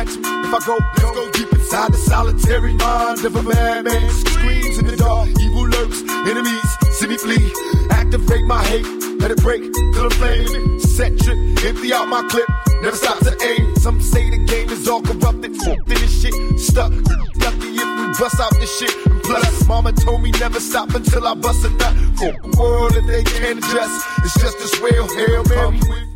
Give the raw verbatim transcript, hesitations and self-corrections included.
catch me if I go, let's go deep inside the solitary mind of a madman. Screams in the dark, evil lurks, enemies see me flee. Activate my hate, let it break till I'm flaming. Set trip, empty out my clip, never stop to aim. Some say the game is all corrupted, fucked in this shit, stuck. Lucky if we bust out this shit. And plus, mama told me never stop until I bust a nut. For a world that they can't adjust, it's just this real hell, man.